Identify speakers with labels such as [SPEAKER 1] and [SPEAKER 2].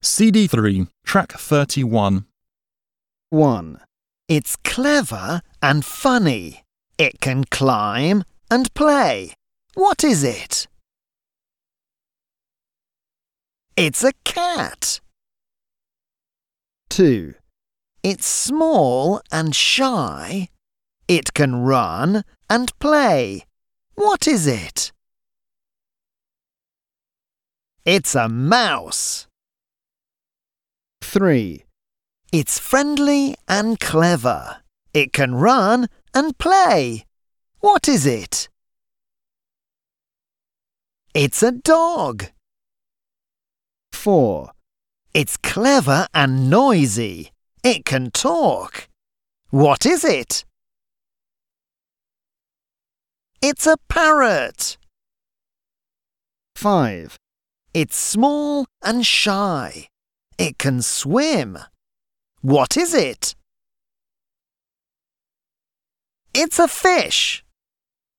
[SPEAKER 1] CD3, track 31.
[SPEAKER 2] 1. It's clever and funny. It can climb and play. What is it? It's a cat. 2. It's small and shy. It can run and play. What is it? It's a mouse. 3. It's friendly and clever. It can run and play. What is it? It's a dog. 4. It's clever and noisy. It can talk. What is it? It's a parrot. 5. It's small and shy. It can swim. What is it? It's a fish.